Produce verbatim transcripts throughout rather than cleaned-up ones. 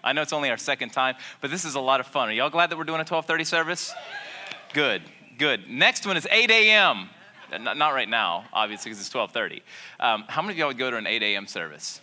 I know it's only our second time, but this is a lot of fun. Are y'all glad that we're doing a twelve thirty service? Good, good. Next one is eight a.m. Not right now, obviously, because it's twelve thirty. Um, how many of y'all would go to an eight a.m. service?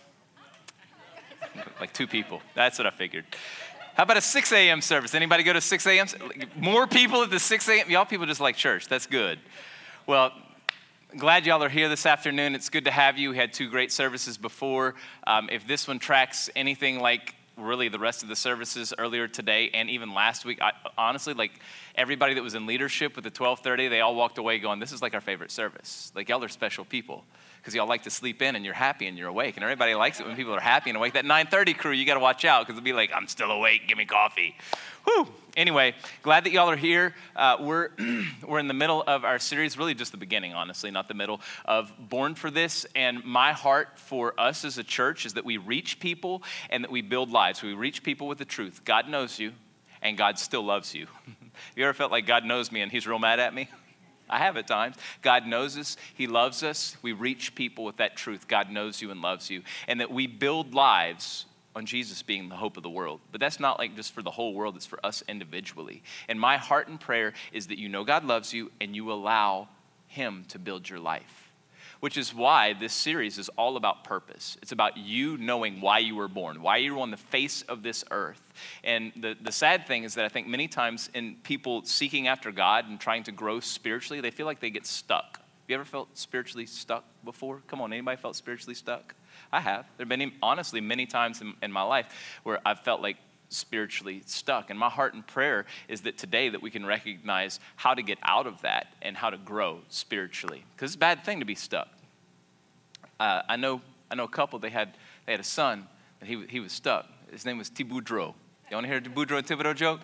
Like two people. That's what I figured. How about a six a.m. service? Anybody go to six a.m.? More people at the six a.m.? Y'all people just like church. That's good. Well, glad y'all are here this afternoon. It's good to have you. We had two great services before. Um, if this one tracks anything like really the rest of the services earlier today and even last week, I, honestly, like everybody that was in leadership with the twelve thirty, they all walked away going, this is like our favorite service. Like y'all are special people because y'all like to sleep in and you're happy and you're awake. And everybody likes it when people are happy and awake. That nine thirty crew, you got to watch out because it'll be like, I'm still awake, give me coffee. Whew. Anyway, glad that y'all are here. Uh, we're we're in the middle of our series, really just the beginning, honestly, not the middle, of Born for This. And my heart for us as a church is that we reach people and that we build lives. We reach people with the truth. God knows you and God still loves you. You ever felt like God knows me and he's real mad at me? I have at times. God knows us. He loves us. We reach people with that truth. God knows you and loves you. And that we build lives on Jesus being the hope of the world. But that's not like just for the whole world. It's for us individually. And my heart and prayer is that you know God loves you and you allow him to build your life. Which is why this series is all about purpose. It's about you knowing why you were born, why you were on the face of this earth. And the, the sad thing is that I think many times in people seeking after God and trying to grow spiritually, they feel like they get stuck. Have you ever felt spiritually stuck before? Come on, anybody felt spiritually stuck? I have. There have been, honestly, many times in, in my life where I've felt like spiritually stuck. And my heart and prayer is that today that we can recognize how to get out of that and how to grow spiritually. Because it's a bad thing to be stuck. Uh, I know I know a couple, they had they had a son, and he, he was stuck. His name was T. Boudreaux. You want to hear the Boudreaux and Thibodeau joke?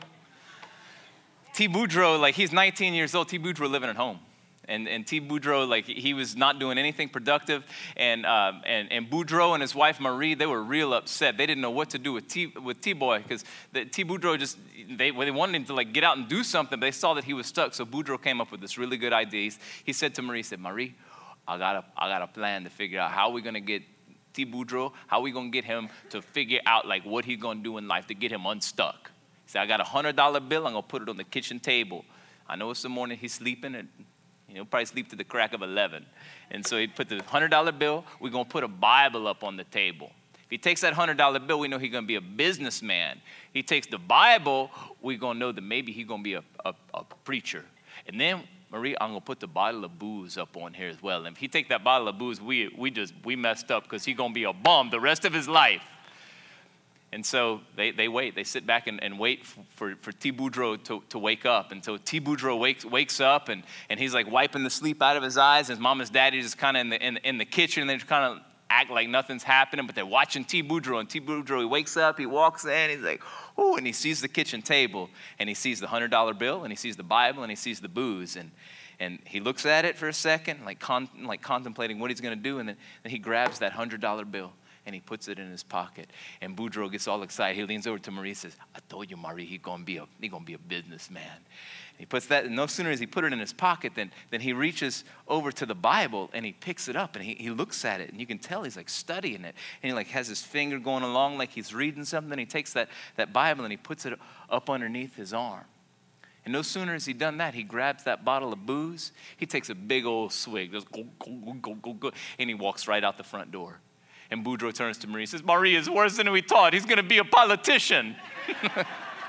T. Boudreaux, like he's nineteen years old, T. Boudreaux living at home. And and T. Boudreaux, like he was not doing anything productive. And um, and and Boudreaux and his wife Marie, they were real upset. They didn't know what to do with T with T-Boy because T. Boudreaux just they they wanted him to like get out and do something. But they saw that he was stuck. So Boudreaux came up with this really good idea. He said to Marie, he said, Marie, I got a I got a plan to figure out how we're gonna get T. Boudreaux, how we gonna get him to figure out like what he's gonna do in life to get him unstuck. He said, I got a hundred dollar bill. I'm gonna put it on the kitchen table. I know it's the morning he's sleeping and. He'll probably sleep to the crack of eleven. And so he put the one hundred dollar bill. We're going to put a Bible up on the table. If he takes that one hundred dollar bill, we know he's going to be a businessman. He takes the Bible, we're going to know that maybe he's going to be a, a, a preacher. And then, Marie, I'm going to put the bottle of booze up on here as well. And if he take that bottle of booze, we we just, we messed up because he's going to be a bum the rest of his life. And so they, they wait. They sit back and, and wait for, for T. Boudreaux to, to wake up. And so T. Boudreaux wakes wakes up, and, and he's like wiping the sleep out of his eyes. His mom and his daddy just kind of in the, in, in the kitchen. And they just kind of act like nothing's happening, but they're watching T. Boudreaux. And T. Boudreaux, he wakes up, he walks in, he's like, oh, and he sees the kitchen table. And he sees the one hundred dollar bill, and he sees the Bible, and he sees the booze. And and he looks at it for a second, like con, like contemplating what he's going to do. And then, then he grabs that one hundred dollar bill. And he puts it in his pocket. And Boudreaux gets all excited. He leans over to Marie and says, I told you, Marie, he's going to be a he gonna be a businessman. And he puts that, and no sooner as he put it in his pocket, than, than he reaches over to the Bible, and he picks it up, and he, he looks at it. And you can tell he's like studying it. And he like has his finger going along like he's reading something. He takes that, that Bible, and he puts it up underneath his arm. And no sooner has he done that, he grabs that bottle of booze. He takes a big old swig, just go, go, go, go, go, go, and he walks right out the front door. And Boudreaux turns to Marie and says, Marie is worse than we thought. He's going to be a politician. If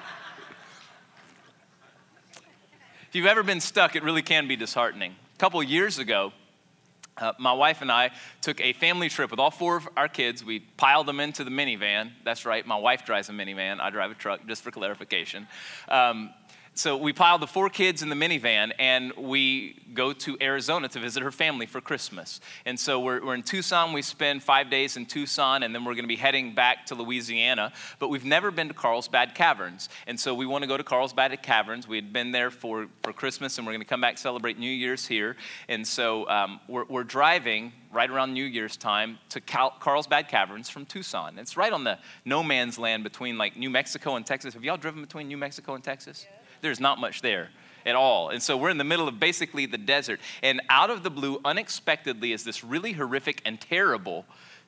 you've ever been stuck, it really can be disheartening. A couple of years ago, uh, my wife and I took a family trip with all four of our kids. We piled them into the minivan. That's right, my wife drives a minivan. I drive a truck, just for clarification. Um, So we piled the four kids in the minivan, and we go to Arizona to visit her family for Christmas. And so we're, we're in Tucson. We spend five days in Tucson, and then we're going to be heading back to Louisiana. But we've never been to Carlsbad Caverns. And so we want to go to Carlsbad Caverns. We had been there for, for Christmas, and we're going to come back celebrate New Year's here. And so um, we're, we're driving right around New Year's time to Cal- Carlsbad Caverns from Tucson. It's right on the no man's land between like New Mexico and Texas. Have y'all driven between New Mexico and Texas? Yeah. There's not much there at all. And so we're in the middle of basically the desert. And out of the blue, unexpectedly, is this really horrific and terrible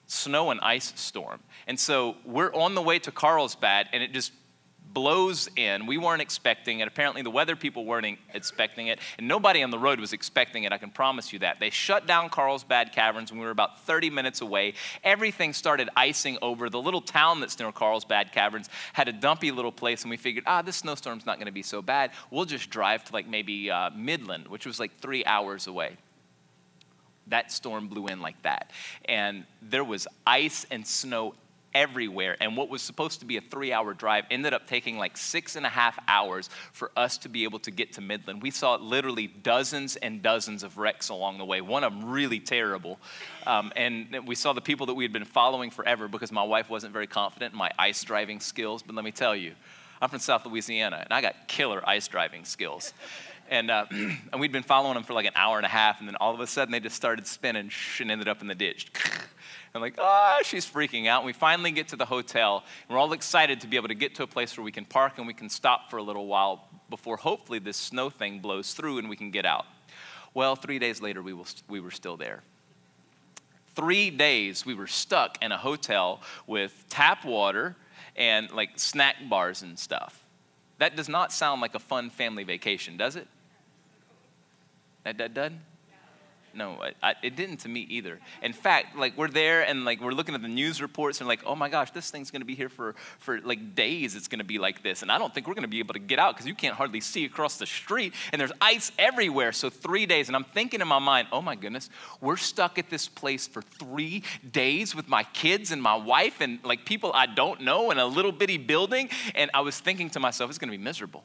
snow and ice storm. And so we're on the way to Carlsbad, and it just blows in. We weren't expecting it. Apparently the weather people weren't expecting it, and nobody on the road was expecting it, I can promise you that. They shut down Carlsbad Caverns when we were about thirty minutes away. Everything started icing over. The little town that's near Carlsbad Caverns had a dumpy little place, and we figured, ah, this snowstorm's not going to be so bad. We'll just drive to like maybe uh, Midland, which was like three hours away. That storm blew in like that, and there was ice and snow everywhere, and what was supposed to be a three-hour drive ended up taking like six and a half hours for us to be able to get to Midland. We saw literally dozens and dozens of wrecks along the way, one of them really terrible, um, and we saw the people that we had been following forever because my wife wasn't very confident in my ice driving skills, but let me tell you, I'm from South Louisiana, and I got killer ice driving skills. And, uh, and we'd been following them for like an hour and a half, and then all of a sudden they just started spinning and ended up in the ditch. I'm like, oh, she's freaking out. And we finally get to the hotel, and we're all excited to be able to get to a place where we can park and we can stop for a little while before hopefully this snow thing blows through and we can get out. Well, three days later, we, will, we were still there. Three days we were stuck in a hotel with tap water and like snack bars and stuff. That does not sound like a fun family vacation, does it? That, that doesn't? No, I, it didn't to me either. In fact, like we're there and like we're looking at the news reports and like, oh my gosh, this thing's going to be here for, for like days. It's going to be like this. And I don't think we're going to be able to get out because you can't hardly see across the street and there's ice everywhere. So three days. And I'm thinking in my mind, oh my goodness, we're stuck at this place for three days with my kids and my wife and like people I don't know in a little bitty building. And I was thinking to myself, it's going to be miserable.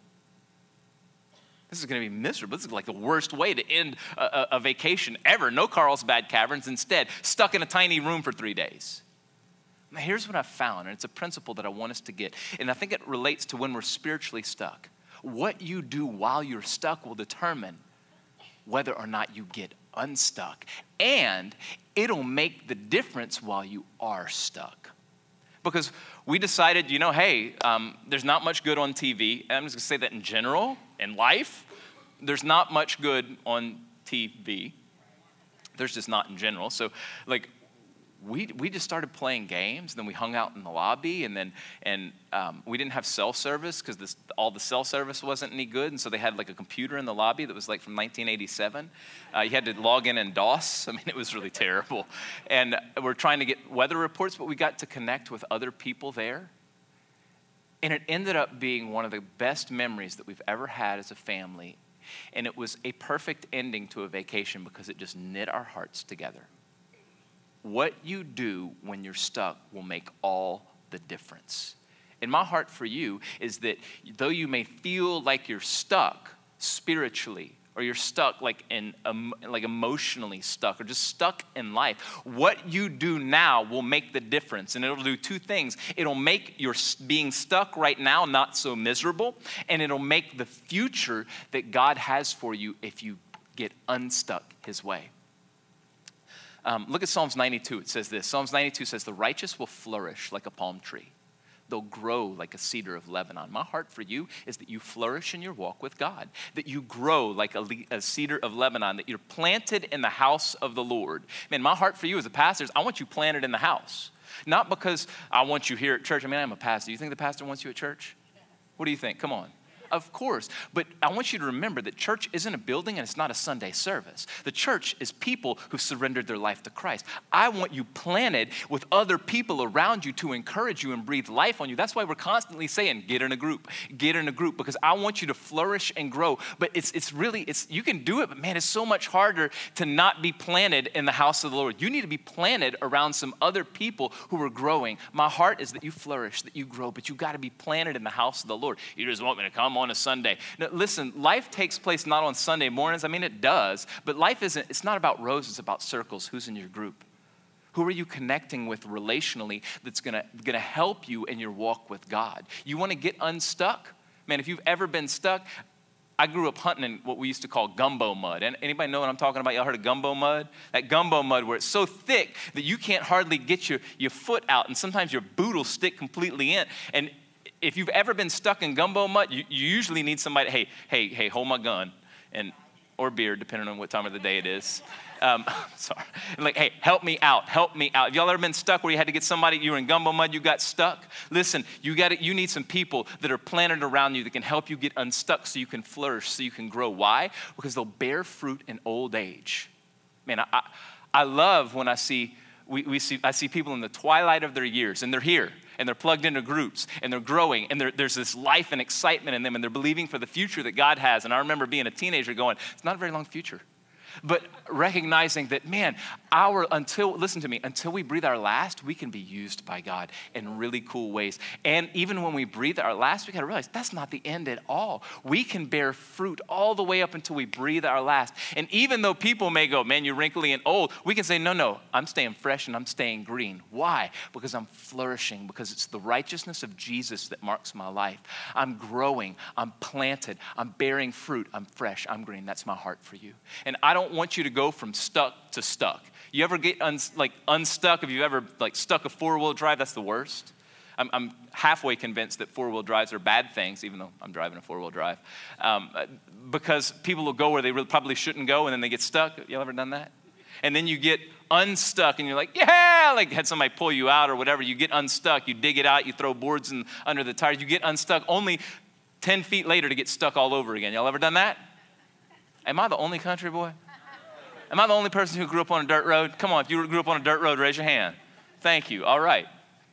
This is going to be miserable. This is like the worst way to end a, a, a vacation ever. No Carlsbad Caverns. Instead, stuck in a tiny room for three days. Now, here's what I've found, and it's a principle that I want us to get. And I think it relates to when we're spiritually stuck. What you do while you're stuck will determine whether or not you get unstuck. And it'll make the difference while you are stuck. Because we decided, you know, hey, um, there's not much good on T V. And I'm just going to say that in general, in life, there's not much good on T V. There's just not in general. So, like, we we just started playing games. Then we hung out in the lobby, and then and um, we didn't have cell service because all the cell service wasn't any good. And so they had like a computer in the lobby that was like from nineteen eighty-seven. Uh, you had to log in in DOS. I mean, it was really terrible. And we're trying to get weather reports, but we got to connect with other people there. And it ended up being one of the best memories that we've ever had as a family. And it was a perfect ending to a vacation because it just knit our hearts together. What you do when you're stuck will make all the difference. And my heart for you is that though you may feel like you're stuck spiritually, or you're stuck like in um, like emotionally stuck, or just stuck in life, what you do now will make the difference. And it'll do two things. It'll make your being stuck right now not so miserable, and it'll make the future that God has for you if you get unstuck his way. Um, look at Psalms ninety-two. It says this. Psalms ninety-two says, the righteous will flourish like a palm tree. They'll grow like a cedar of Lebanon. My heart for you is that you flourish in your walk with God, that you grow like a, a cedar of Lebanon, that you're planted in the house of the Lord. Man, my heart for you as a pastor is I want you planted in the house. Not because I want you here at church. I mean, I'm a pastor. Do you think the pastor wants you at church? What do you think? Come on. Of course, but I want you to remember that church isn't a building and it's not a Sunday service. The church is people who surrendered their life to Christ. I want you planted with other people around you to encourage you and breathe life on you. That's why we're constantly saying, get in a group, get in a group, because I want you to flourish and grow. But it's it's really, it's you can do it, but man, it's so much harder to not be planted in the house of the Lord. You need to be planted around some other people who are growing. My heart is that you flourish, that you grow, but you got to be planted in the house of the Lord. You just want me to come on on a Sunday. Now, listen, life takes place not on Sunday mornings. I mean, it does, but life isn't, it's not about rows, it's about circles. Who's in your group? Who are you connecting with relationally that's gonna, gonna help you in your walk with God? You wanna get unstuck? Man, if you've ever been stuck, I grew up hunting in what we used to call gumbo mud. And anybody know what I'm talking about? Y'all heard of gumbo mud? That gumbo mud where it's so thick that you can't hardly get your, your foot out, and sometimes your boot will stick completely in. And if you've ever been stuck in gumbo mud, you, you usually need somebody, hey, hey, hey, hold my gun. And or beer, depending on what time of the day it is. Um, sorry. Like, hey, help me out, help me out. Have y'all ever been stuck where you had to get somebody, you were in gumbo mud, you got stuck? Listen, you got you need some people that are planted around you that can help you get unstuck so you can flourish, so you can grow. Why? Because they'll bear fruit in old age. Man, I, I, I love when I see, we, we see, I see people in the twilight of their years, and they're here, and they're plugged into groups, and they're growing, and they're, there's this life and excitement in them, and they're believing for the future that God has. And I remember being a teenager going, it's not a very long future. But recognizing that, man, our, until, listen to me, until we breathe our last, we can be used by God in really cool ways. And even when we breathe our last, we gotta realize that's not the end at all. We can bear fruit all the way up until we breathe our last. And even though people may go, man, you're wrinkly and old, we can say, no, no, I'm staying fresh and I'm staying green. Why? Because I'm flourishing, because it's the righteousness of Jesus that marks my life. I'm growing, I'm planted, I'm bearing fruit, I'm fresh, I'm green. That's my heart for you. And I don't want you to go from stuck to stuck. You ever get un, like unstuck? Have you ever like stuck a four-wheel drive? That's the worst. I'm, I'm halfway convinced that four-wheel drives are bad things, even though I'm driving a four-wheel drive, um, because people will go where they really probably shouldn't go, and then they get stuck. Y'all ever done that? And then you get unstuck, and you're like, yeah, like had somebody pull you out or whatever. You get unstuck. You dig it out. You throw boards in, under the tires. You get unstuck only ten feet later to get stuck all over again. Y'all ever done that? Am I the only country boy? Am I the only person who grew up on a dirt road? Come on, if you grew up on a dirt road, raise your hand. Thank you. All right.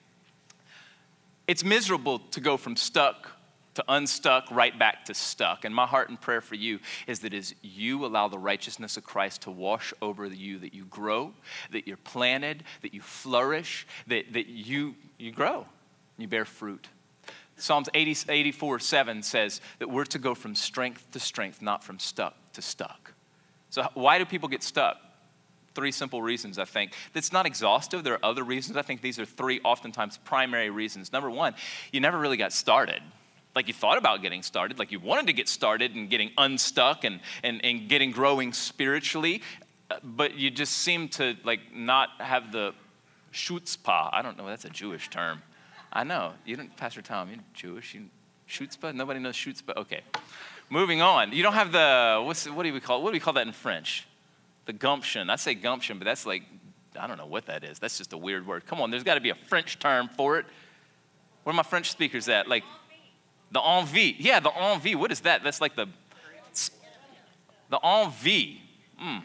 It's miserable to go from stuck to unstuck, right back to stuck. And my heart and prayer for you is that as you allow the righteousness of Christ to wash over you, that you grow, that you're planted, that you flourish, that, that you, you grow, you bear fruit. Psalms eighty, eighty-four seven says that we're to go from strength to strength, not from stuck to stuck. So why do people get stuck? Three simple reasons, I think. That's not exhaustive. There are other reasons. I think these are three oftentimes primary reasons. Number one, you never really got started. Like you thought about getting started, like you wanted to get started and getting unstuck and, and, and getting growing spiritually, but you just seem to like not have the chutzpah. I don't know, that's a Jewish term. I know. You don't, Pastor Tom, you're Jewish. You, chutzpah? Nobody knows chutzpah? Okay. Moving on. You don't have the, what's, what do we call, what do we call that in French? The gumption. I say gumption, but that's like, I don't know what that is. That's just a weird word. Come on, there's got to be a French term for it. Where are my French speakers at? Like, the envie. Yeah, the envie. What is that? That's like the, the envie. Mm.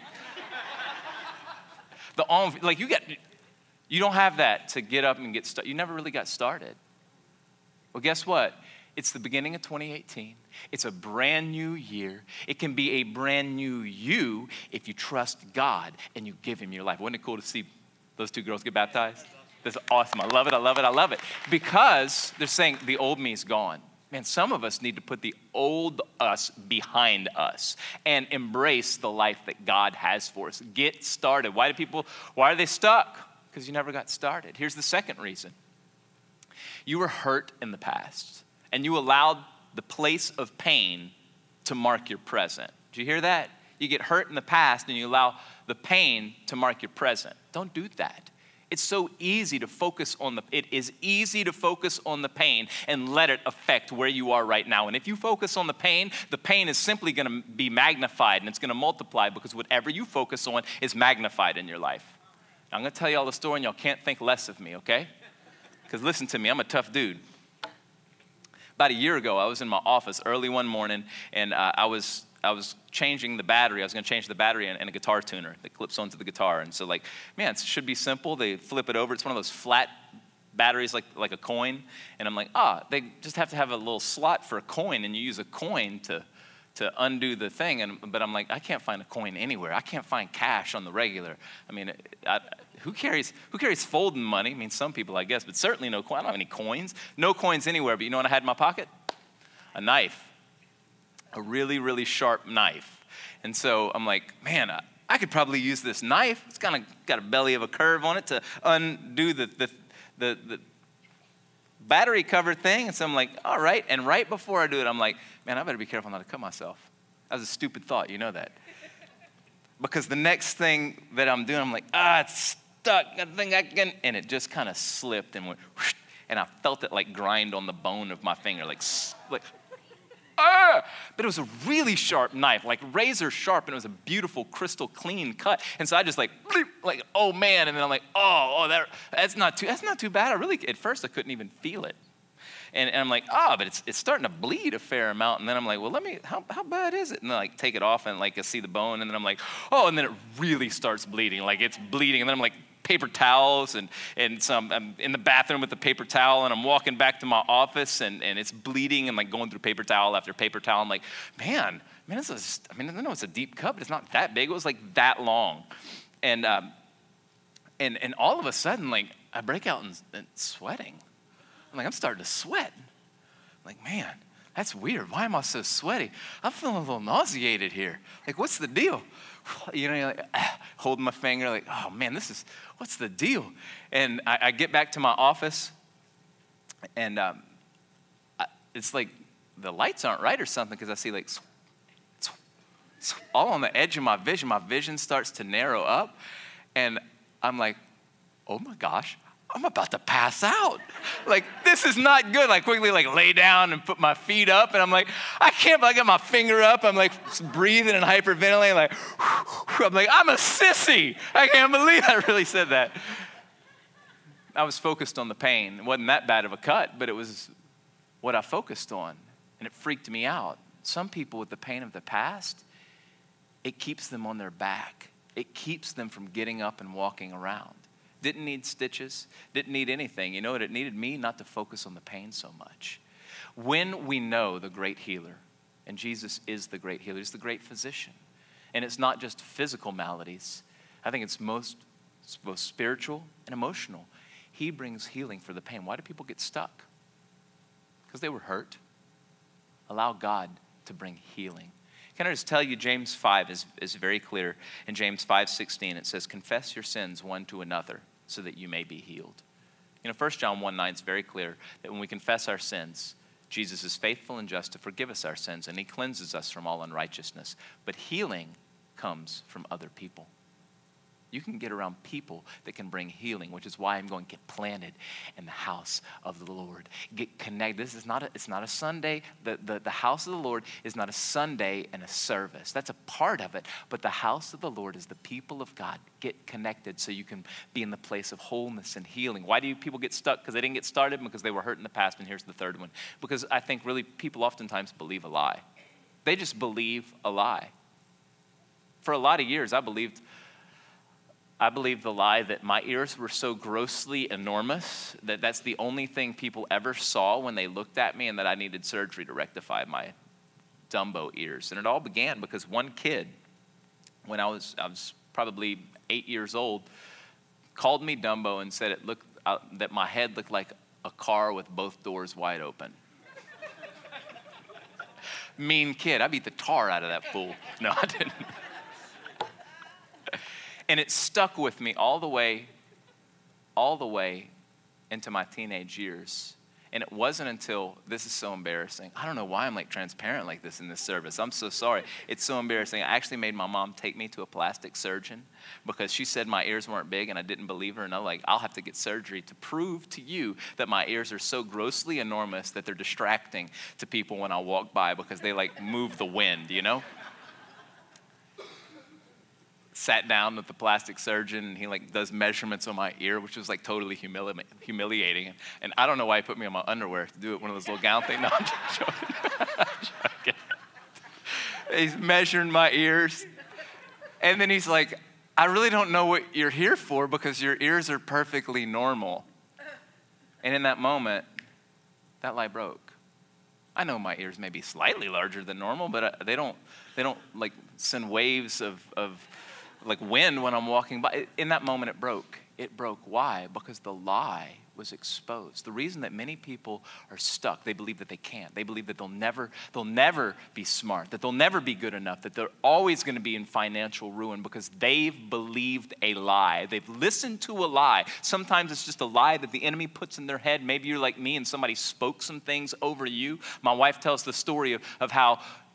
The envie. Like you got, you don't have that to get up and get started. You never really got started. Well, guess what? It's the beginning of twenty eighteen. It's a brand new year. It can be a brand new you if you trust God and you give him your life. Wasn't it cool to see those two girls get baptized? That's awesome. I love it. I love it. I love it. Because they're saying the old me is gone. Man, some of us need to put the old us behind us and embrace the life that God has for us. Get started. Why do people, why are they stuck? Because you never got started. Here's the second reason. You were hurt in the past, and you allowed the place of pain to mark your present. Did you hear that? You get hurt in the past, and you allow the pain to mark your present. Don't do that. It's so easy to focus on the, it is easy to focus on the pain and let it affect where you are right now. And if you focus on the pain, the pain is simply going to be magnified and it's going to multiply because whatever you focus on is magnified in your life. Now, I'm going to tell you all the story and y'all can't think less of me, okay? Because listen to me, I'm a tough dude. About a year ago, I was in my office early one morning and uh, I was I was changing the battery. I was going to change the battery in, in a guitar tuner that clips onto the guitar. And so like, man, it should be simple. They flip it over. It's one of those flat batteries like, like a coin. And I'm like, ah, they just have to have a little slot for a coin. And you use a coin to, to undo the thing. And But I'm like, I can't find a coin anywhere. I can't find cash on the regular. I mean, I, who carries who carries folding money? I mean, some people, I guess, but certainly no coin. I don't have any coins. No coins anywhere. But you know what I had in my pocket? A knife. A really, really sharp knife. And so I'm like, man, I, I could probably use this knife. It's kind of got a belly of a curve on it to undo the, the, the, the battery cover thing. And so I'm like, all right. And right before I do it, I'm like, man, I better be careful not to cut myself. That was a stupid thought. You know that. Because the next thing that I'm doing, I'm like, ah, it's stuck. I think I can. And it just kind of slipped and went, whoosh, and I felt it like grind on the bone of my finger, like, like, ah! But it was a really sharp knife, like razor sharp, and it was a beautiful, crystal clean cut. And so I just like, bleep, like, oh man, and then I'm like, oh, oh, that, that's not too, that's not too bad. I really, at first I couldn't even feel it. And, and I'm like, oh, but it's it's starting to bleed a fair amount. And then I'm like, well, let me, how how bad is it? And then I like take it off and like I see the bone. And then I'm like, oh, and then it really starts bleeding. Like it's bleeding. And then I'm like, paper towels and and some, I'm in the bathroom with the paper towel. And I'm walking back to my office and, and it's bleeding and like going through paper towel after paper towel. I'm like, man, man, this is, I mean, I know it's a deep cut, but it's not that big. It was like that long. And, um, and, and all of a sudden, like I break out and, and sweating. I'm like, I'm starting to sweat. I'm like, man, that's weird. Why am I so sweaty? I'm feeling a little nauseated here. Like, what's the deal? You know, you're like, ah, holding my finger, like, oh man, this is, what's the deal? And I, I get back to my office, and um, I, it's like the lights aren't right or something, because I see like, all on the edge of my vision. My vision starts to narrow up, and I'm like, oh my gosh, I'm about to pass out. Like, this is not good. Like, quickly, like, lay down and put my feet up. And I'm like, I can't, but I got my finger up. I'm like breathing and hyperventilating. Like, I'm like, I'm a sissy. I can't believe I really said that. I was focused on the pain. It wasn't that bad of a cut, but it was what I focused on. And it freaked me out. Some people with the pain of the past, it keeps them on their back. It keeps them from getting up and walking around. Didn't need stitches, didn't need anything. You know what? It needed me not to focus on the pain so much. When we know the great healer, and Jesus is the great healer, he's the great physician, and it's not just physical maladies. I think it's most it's both spiritual and emotional. He brings healing for the pain. Why do people get stuck? Because they were hurt. Allow God to bring healing. Can I just tell you, James five is, is very clear. In James five sixteen, it says, confess your sins one to another so that you may be healed. You know, First John one nine is very clear that when we confess our sins, Jesus is faithful and just to forgive us our sins, and he cleanses us from all unrighteousness. But healing comes from other people. You can get around people that can bring healing, which is why I'm going to get planted in the house of the Lord. Get connected. This is not a, it's not a Sunday. The, the, the house of the Lord is not a Sunday and a service. That's a part of it. But the house of the Lord is the people of God. Get connected so you can be in the place of wholeness and healing. Why do people get stuck? Because they didn't get started, because they were hurt in the past. And here's the third one. Because I think really people oftentimes believe a lie. They just believe a lie. For a lot of years, I believed I believed the lie that my ears were so grossly enormous that that's the only thing people ever saw when they looked at me, and that I needed surgery to rectify my Dumbo ears. And it all began because one kid, when I was I was probably eight years old, called me Dumbo and said it looked uh, that my head looked like a car with both doors wide open. Mean kid. I beat the tar out of that fool. No, I didn't. And it stuck with me all the way, all the way into my teenage years. And it wasn't until, this is so embarrassing. I don't know why I'm like transparent like this in this service. I'm so sorry. It's so embarrassing. I actually made my mom take me to a plastic surgeon because she said my ears weren't big, and I didn't believe her. And I'm like, I'll have to get surgery to prove to you that my ears are so grossly enormous that they're distracting to people when I walk by, because they like move the wind, you know? Sat down with the plastic surgeon, and he like does measurements on my ear, which was like totally humili- humiliating. And I don't know why he put me on my underwear to do it, one of those little gown things. No, I'm just joking. I'm joking. He's measuring my ears. And then he's like, I really don't know what you're here for, because your ears are perfectly normal. And in that moment, that lie broke. I know my ears may be slightly larger than normal, but they don't, they don't like send waves of, of like wind when I'm walking by. In that moment, it broke. It broke. Why? Because the lie was exposed. The reason that many people are stuck, they believe that they can't. They believe that they'll never, they'll never be smart, that they'll never be good enough, that they're always going to be in financial ruin, because they've believed a lie. They've listened to a lie. Sometimes it's just a lie that the enemy puts in their head. Maybe you're like me and somebody spoke some things over you. My wife tells the story of, of how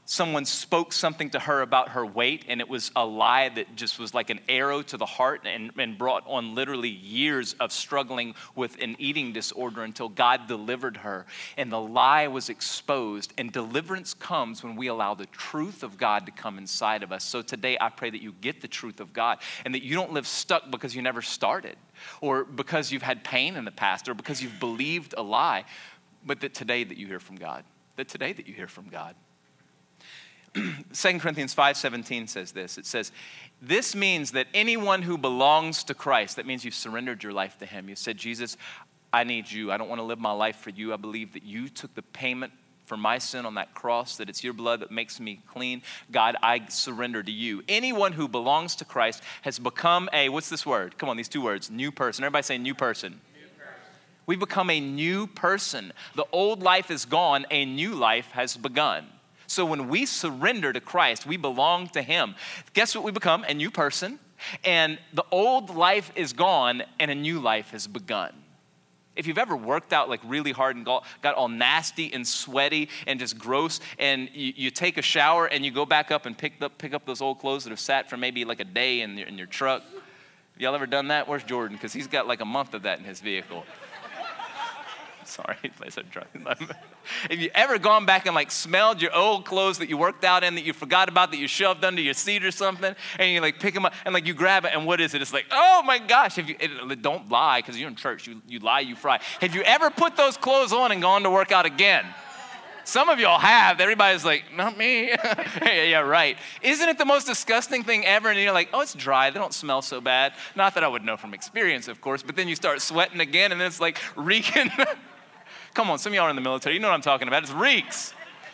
someone spoke something to her about her weight, and it was a lie that just was like an arrow to the heart and, and brought on literally years of struggling with an eating disorder until God delivered her. And the lie was exposed, and deliverance comes when we allow the truth of God to come inside of us. So today I pray that you get the truth of God and that you don't live stuck because you never started or because you've had pain in the past or because you've believed a lie, but that today that you hear from God, that today that you hear from God. Second Corinthians five seventeen says this. It says, this means that anyone who belongs to Christ, that means you've surrendered your life to him. You said, Jesus, I need you. I don't want to live my life for you. I believe that you took the payment for my sin on that cross, that it's your blood that makes me clean. God, I surrender to you. Anyone who belongs to Christ has become a, what's this word? Come on, these two words, new person. Everybody say new person. We've become a new person. The old life is gone. A new life has begun. So when we surrender to Christ, we belong to him. Guess what we become? A new person. And the old life is gone and a new life has begun. If you've ever worked out like really hard and got, got all nasty and sweaty and just gross, and you, you take a shower and you go back up and pick up, pick up those old clothes that have sat for maybe like a day in your, in your truck. Y'all ever done that? Where's Jordan? Because he's got like a month of that in his vehicle. Sorry, I said drunk. If you ever gone back and like smelled your old clothes that you worked out in that you forgot about, that you shoved under your seat or something, and you like pick them up and like you grab it, and what is it? It's like, oh my gosh! If you it, don't lie, because you're in church, you you lie, you fry. Have you ever put those clothes on and gone to work out again? Some of y'all have. Everybody's like, not me. yeah, yeah, right. Isn't it the most disgusting thing ever? And you're like, oh, it's dry. They don't smell so bad. Not that I would know from experience, of course, but then you start sweating again, and then it's like reeking. Come on, some of y'all are in the military. You know what I'm talking about. It's reeks.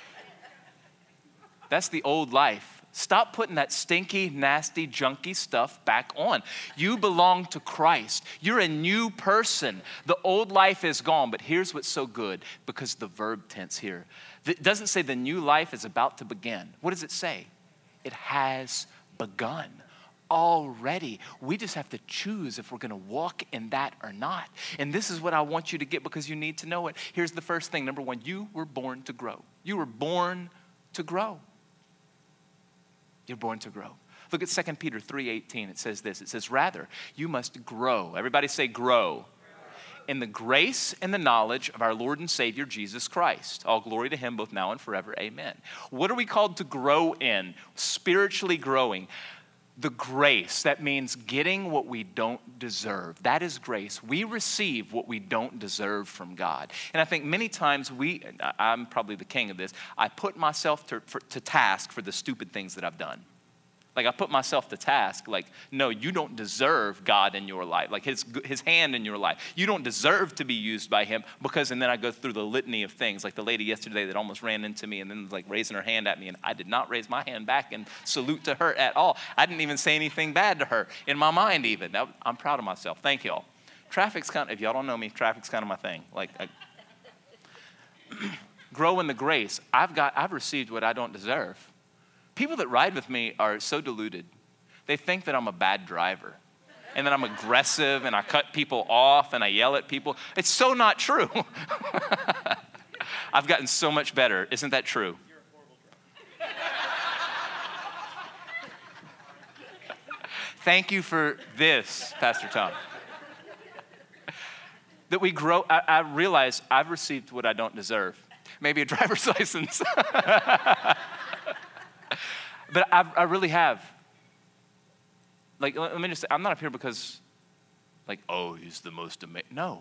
That's the old life. Stop putting that stinky, nasty, junky stuff back on. You belong to Christ. You're a new person. The old life is gone, but here's what's so good, because the verb tense here. It doesn't say the new life is about to begin. What does it say? It has begun. Already. We just have to choose if we're going to walk in that or not. And this is what I want you to get, because you need to know it. Here's the first thing. Number one, you were born to grow. You were born to grow. You're born to grow. Look at Second Peter three eighteen. It says this. It says, rather, you must grow. Everybody say grow. In the grace and the knowledge of our Lord and Savior, Jesus Christ. All glory to him both now and forever. Amen. What are we called to grow in? Spiritually growing. The grace, that means getting what we don't deserve. That is grace. We receive what we don't deserve from God. And I think many times we, I'm probably the king of this, I put myself to, for, to task for the stupid things that I've done. Like I put myself to task, like, no, you don't deserve God in your life, like his, his hand in your life. You don't deserve to be used by him, because, and then I go through the litany of things, like the lady yesterday that almost ran into me and then was like raising her hand at me, and I did not raise my hand back and salute to her at all. I didn't even say anything bad to her in my mind even. That, I'm proud of myself. Thank y'all. Traffic's kind of, if y'all don't know me, traffic's kind of my thing. Like, I, grow in the grace. I've got, I've received what I don't deserve. People that ride with me are so deluded. They think that I'm a bad driver and that I'm aggressive and I cut people off and I yell at people. It's so not true. I've gotten so much better. Isn't that true? You're a horrible driver. Thank you for this, Pastor Tom. That we grow, I, I realize I've received what I don't deserve. Maybe a driver's license. But I, I really have. Like, let me just say, I'm not up here because, like, oh, he's the most amazing. No.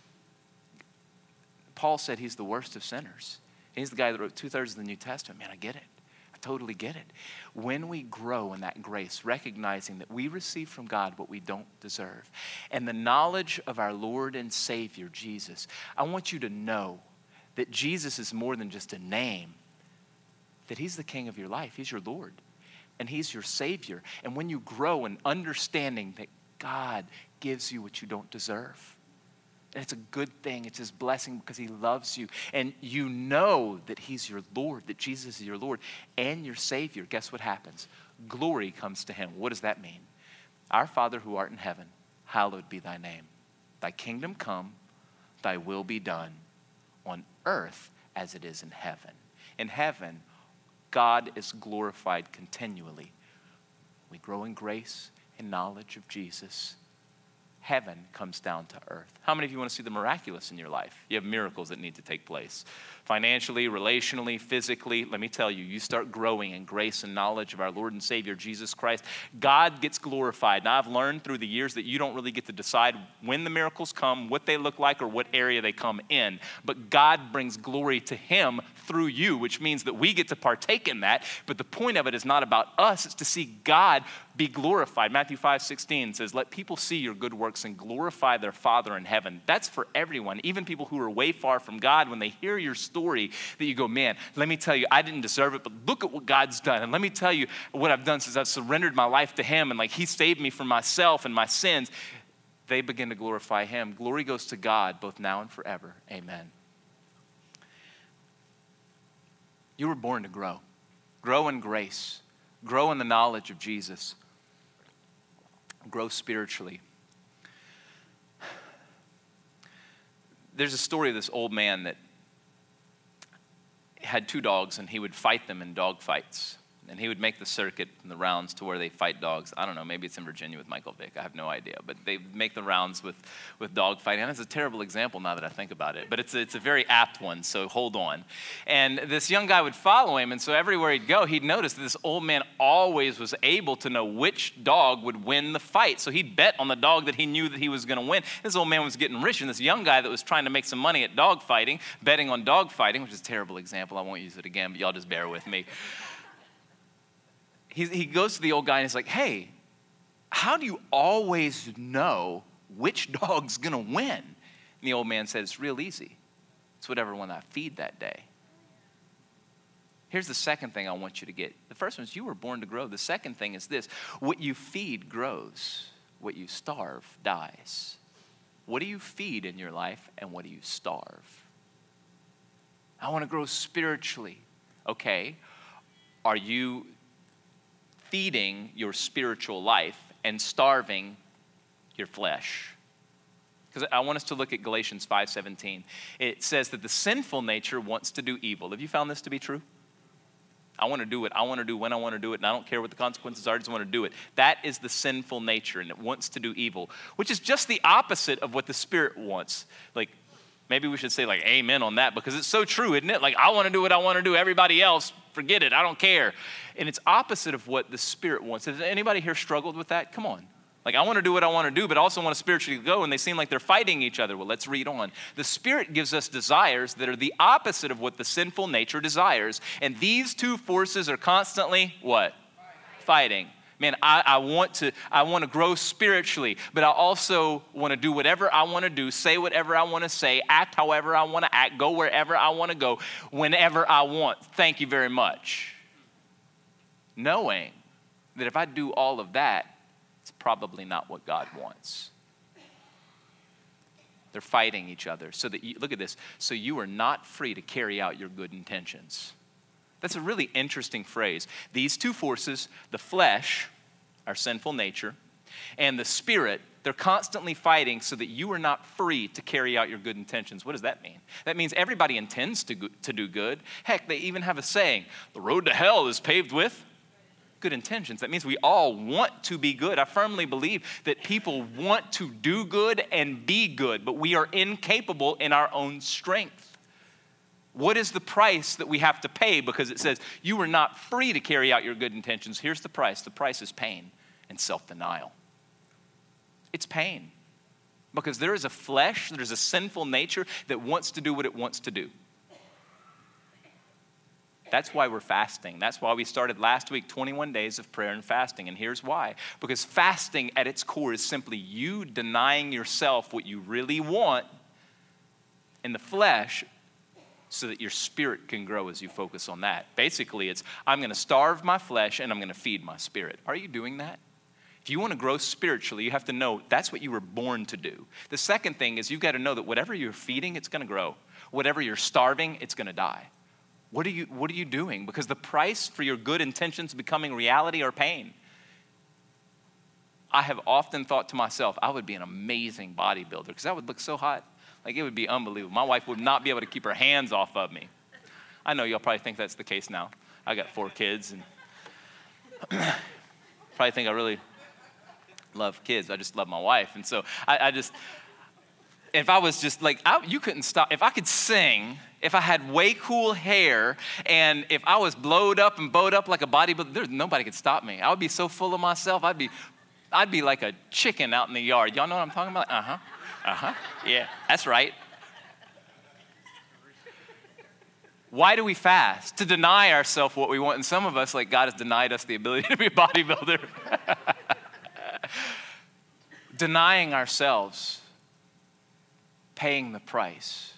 Paul said he's the worst of sinners. He's the guy that wrote two-thirds of the New Testament. Man, I get it. I totally get it. When we grow in that grace, recognizing that we receive from God what we don't deserve, and the knowledge of our Lord and Savior, Jesus, I want you to know that Jesus is more than just a name. That he's the king of your life. He's your Lord. And he's your Savior. And when you grow in understanding that God gives you what you don't deserve, and it's a good thing. It's his blessing because he loves you. And you know that he's your Lord, that Jesus is your Lord and your Savior. Guess what happens? Glory comes to him. What does that mean? Our Father who art in heaven, hallowed be thy name. Thy kingdom come, thy will be done on earth as it is in heaven. In heaven, God is glorified continually. We grow in grace and knowledge of Jesus. Heaven comes down to earth. How many of you want to see the miraculous in your life? You have miracles that need to take place. Financially, relationally, physically. Let me tell you, you start growing in grace and knowledge of our Lord and Savior, Jesus Christ. God gets glorified. Now, I've learned through the years that you don't really get to decide when the miracles come, what they look like, or what area they come in. But God brings glory to Him through you, which means that we get to partake in that. But the point of it is not about us. It's to see God be glorified. Matthew five sixteen says, let people see your good works and glorify their Father in heaven. That's for everyone, even people who are way far from God. When they hear your story, that you go, man, let me tell you, I didn't deserve it, but look at what God's done. And let me tell you what I've done since I've surrendered my life to Him, and like He saved me from myself and my sins. They begin to glorify Him. Glory goes to God, both now and forever. Amen. You were born to grow. Grow in grace. Grow in the knowledge of Jesus. Grow spiritually. There's a story of this old man that had two dogs, and he would fight them in dog fights. And he would make the circuit and the rounds to where they fight dogs. I don't know, maybe it's in Virginia with Michael Vick. I have no idea. But they make the rounds with, with dog fighting. And it's a terrible example now that I think about it. But it's a, it's a very apt one, so hold on. And this young guy would follow him. And so everywhere he'd go, he'd notice that this old man always was able to know which dog would win the fight. So he'd bet on the dog that he knew that he was going to win. This old man was getting rich. And this young guy that was trying to make some money at dog fighting, betting on dog fighting, which is a terrible example. I won't use it again, but y'all just bear with me. He, he goes to the old guy and he's like, hey, how do you always know which dog's going to win? And the old man said, it's real easy. It's whatever one I feed that day. Here's the second thing I want you to get. The first one is you were born to grow. The second thing is this. What you feed grows. What you starve dies. What do you feed in your life and what do you starve? I want to grow spiritually. Okay. Are you feeding your spiritual life and starving your flesh? Because I want us to look at Galatians five seventeen. It says that the sinful nature wants to do evil. Have you found this to be true? I want to do it. I want to do when I want to do it, and I don't care what the consequences are. I just want to do it. That is the sinful nature, and it wants to do evil, which is just the opposite of what the Spirit wants. Like, maybe we should say like amen on that, because it's so true, isn't it? Like, I want to do what I want to do. Everybody else, forget it. I don't care. And it's opposite of what the Spirit wants. Has anybody here struggled with that? Come on. Like, I want to do what I want to do, but I also want to spiritually go, and they seem like they're fighting each other. Well, let's read on. The Spirit gives us desires that are the opposite of what the sinful nature desires. And these two forces are constantly what? Fighting. Man, I, I want to I want to grow spiritually, but I also want to do whatever I want to do, say whatever I want to say, act however I want to act, go wherever I want to go, whenever I want. Thank you very much. Knowing that if I do all of that, it's probably not what God wants. They're fighting each other so that you, look at this, so you are not free to carry out your good intentions. That's a really interesting phrase. These two forces, the flesh, our sinful nature, and the Spirit, they're constantly fighting so that you are not free to carry out your good intentions. What does that mean? That means everybody intends to, go, to do good. Heck, they even have a saying, the road to hell is paved with good intentions. That means we all want to be good. I firmly believe that people want to do good and be good, but we are incapable in our own strength. What is the price that we have to pay? Because it says you are not free to carry out your good intentions. Here's the price. The price is pain and self-denial. It's pain. Because there is a flesh, there's a sinful nature that wants to do what it wants to do. That's why we're fasting. That's why we started last week twenty-one days of prayer and fasting. And here's why. Because fasting at its core is simply you denying yourself what you really want in the flesh so that your spirit can grow as you focus on that. Basically, it's I'm going to starve my flesh and I'm going to feed my spirit. Are you doing that? If you want to grow spiritually, you have to know that's what you were born to do. The second thing is you've got to know that whatever you're feeding, it's going to grow. Whatever you're starving, it's going to die. What are you, what are you doing? Because the price for your good intentions becoming reality are pain. I have often thought to myself, I would be an amazing bodybuilder because I would look so hot. Like, it would be unbelievable. My wife would not be able to keep her hands off of me. I know y'all probably think that's the case now. I got four kids, and probably think I really love kids. I just love my wife. And so I, I just, if I was just like, I, you couldn't stop. If I could sing, if I had way cool hair, and if I was blowed up and bowed up like a bodybuilder, there's nobody could stop me. I would be so full of myself. I'd be, I'd be like a chicken out in the yard. Y'all know what I'm talking about? Uh-huh. Uh-huh. Yeah, that's right. Why do we fast? To deny ourselves what we want. And some of us, like God has denied us the ability to be a bodybuilder. Denying ourselves, paying the price.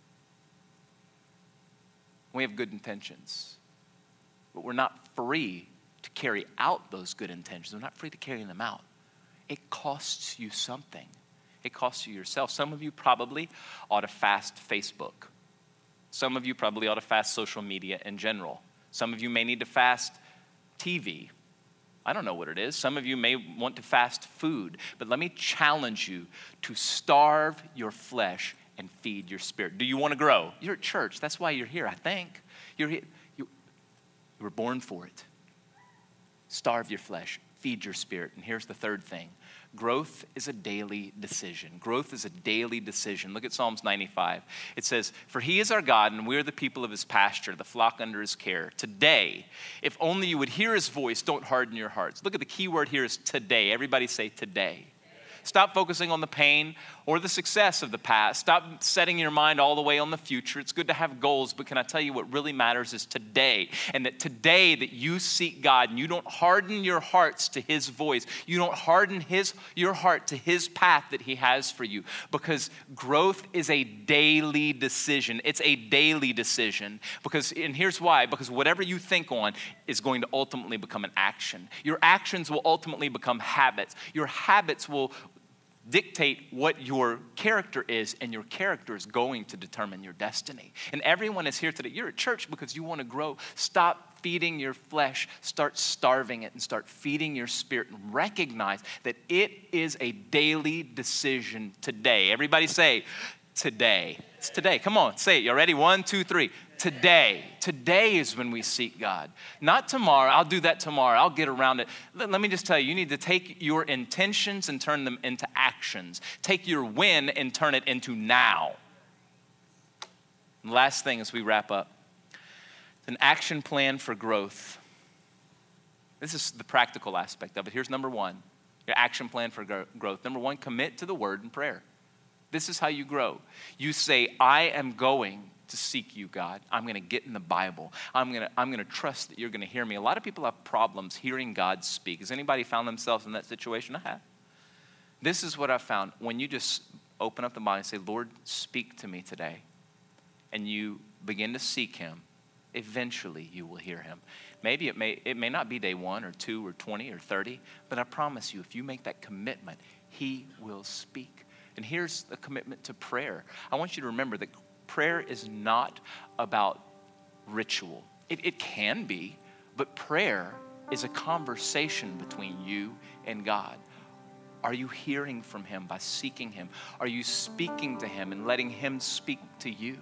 We have good intentions, but we're not free to carry out those good intentions. We're not free to carry them out. It costs you something. It costs you yourself. Some of you probably ought to fast Facebook. Some of you probably ought to fast social media in general. Some of you may need to fast T V. I don't know what it is. Some of you may want to fast food. But let me challenge you to starve your flesh and feed your spirit. Do you want to grow? You're at church. That's why you're here, I think. You're here. You, you were born for it. Starve your flesh. Feed your spirit. And here's the third thing. Growth is a daily decision. Growth is a daily decision. Look at Psalms ninety-five. It says, "For he is our God, and we are the people of his pasture, the flock under his care. Today, if only you would hear his voice, don't harden your hearts." Look at the key word here is today. Everybody say today. Stop focusing on the pain or the success of the past. Stop setting your mind all the way on the future. It's good to have goals, but can I tell you what really matters is today. And that today that you seek God and you don't harden your hearts to his voice. You don't harden his your heart to his path that he has for you. Because growth is a daily decision. It's a daily decision. Because, and here's why, because whatever you think on is going to ultimately become an action. Your actions will ultimately become habits. Your habits will dictate what your character is, and your character is going to determine your destiny. And everyone is here today. You're at church because you want to grow. Stop feeding your flesh. Start starving it and start feeding your spirit, and recognize that it is a daily decision today. Everybody say, today. It's today. Come on, say it. You ready? One, two, three. Today. Today is when we seek God. Not tomorrow. I'll do that tomorrow. I'll get around it. Let, let me just tell you, you need to take your intentions and turn them into actions. Take your win and turn it into now. And the last thing as we wrap up, an action plan for growth. This is the practical aspect of it. Here's number one, your action plan for gro- growth. Number one, commit to the word and prayer. This is how you grow. You say, I am going to seek you, God. I'm going to get in the Bible. I'm going to I'm going to trust that you're going to hear me. A lot of people have problems hearing God speak. Has anybody found themselves in that situation? I have. This is what I found. When you just open up the Bible and say, Lord, speak to me today, and you begin to seek him, eventually you will hear him. Maybe it may it may not be day one or two or twenty or thirty, but I promise you, if you make that commitment, he will speak. And here's the commitment to prayer. I want you to remember that prayer is not about ritual. It, it can be, but prayer is a conversation between you and God. Are you hearing from him by seeking him? Are you speaking to him and letting him speak to you?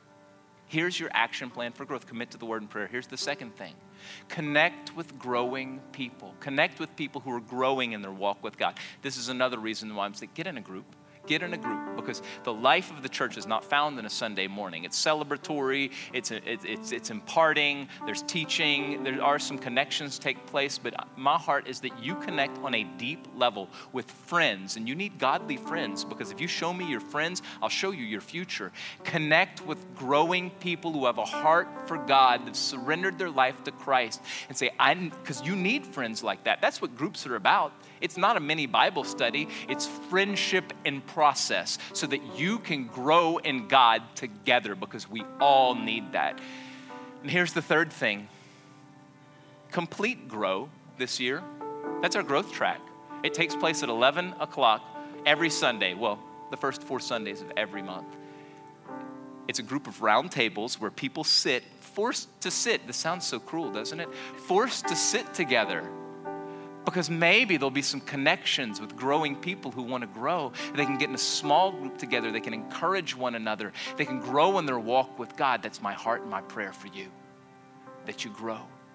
Here's your action plan for growth. Commit to the word and prayer. Here's the second thing. Connect with growing people. Connect with people who are growing in their walk with God. This is another reason why I'm saying get in a group. Get in a group, because the life of the church is not found in a Sunday morning. It's celebratory, it's, a, it's, it's, it's imparting, there's teaching, there are some connections take place, but my heart is that you connect on a deep level with friends, and you need godly friends, because if you show me your friends, I'll show you your future. Connect with growing people who have a heart for God, that surrendered their life to Christ, and say, I, because you need friends like that. That's what groups are about. It's not a mini Bible study. It's friendship in process so that you can grow in God together, because we all need that. And here's the third thing. Complete Grow this year. That's our growth track. It takes place at eleven o'clock every Sunday. Well, the first four Sundays of every month. It's a group of round tables where people sit, forced to sit. This sounds so cruel, doesn't it? Forced to sit together. Because maybe there'll be some connections with growing people who want to grow. They can get in a small group together. They can encourage one another. They can grow in their walk with God. That's my heart and my prayer for you, that you grow.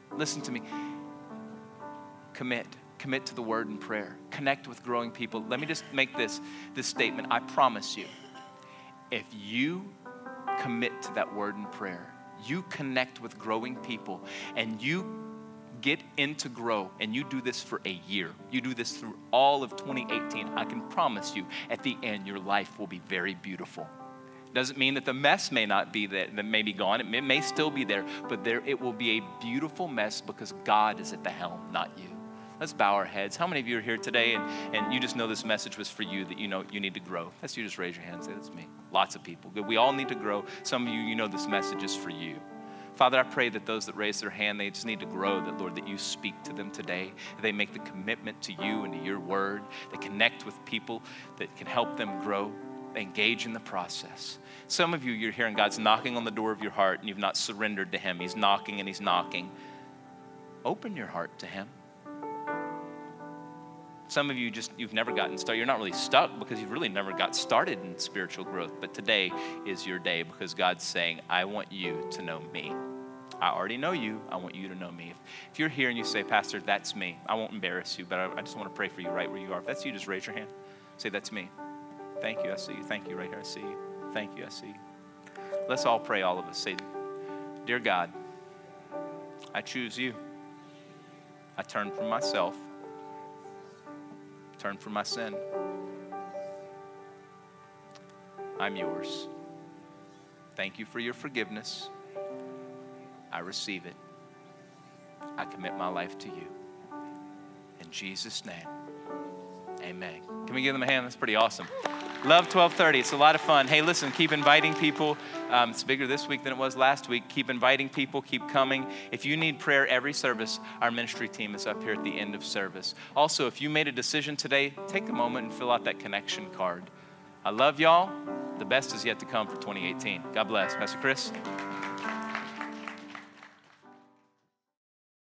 Listen to me. Commit. Commit to the word and prayer. Connect with growing people. Let me just make this, this statement. I promise you, if you commit to that word and prayer, you connect with growing people, and you get into grow, and you do this for a year. You do this through all of twenty eighteen. I can promise you, at the end, your life will be very beautiful. Doesn't mean that the mess may not be there, that may be gone. It may, may still be there, but there it will be a beautiful mess because God is at the helm, not you. Let's bow our heads. How many of you are here today and, and you just know this message was for you, that you know you need to grow? That's you. Just raise your hand and say, that's me. Lots of people. Good. We all need to grow. Some of you, you know this message is for you. Father, I pray that those that raise their hand, they just need to grow, that, Lord, that you speak to them today. That they make the commitment to you and to your word. They connect with people that can help them grow. They engage in the process. Some of you, you're hearing God's knocking on the door of your heart and you've not surrendered to him. He's knocking and he's knocking. Open your heart to him. Some of you just, you've never gotten started. You're not really stuck because you've really never got started in spiritual growth. But today is your day because God's saying, I want you to know me. I already know you. I want you to know me. If, if you're here and you say, Pastor, that's me. I won't embarrass you, but I, I just want to pray for you right where you are. If that's you, just raise your hand. Say, that's me. Thank you. I see you. Thank you right here. I see you. Thank you. I see you. Let's all pray, all of us. Say, dear God, I choose you. I turn from myself. Turn from my sin. I'm yours. Thank you for your forgiveness. I receive it. I commit my life to you. In Jesus' name, amen. Can we give them a hand? That's pretty awesome. Love twelve thirty. It's a lot of fun. Hey, listen, keep inviting people. Um, it's bigger this week than it was last week. Keep inviting people. Keep coming. If you need prayer every service, our ministry team is up here at the end of service. Also, if you made a decision today, take a moment and fill out that connection card. I love y'all. The best is yet to come for twenty eighteen. God bless. Pastor Chris.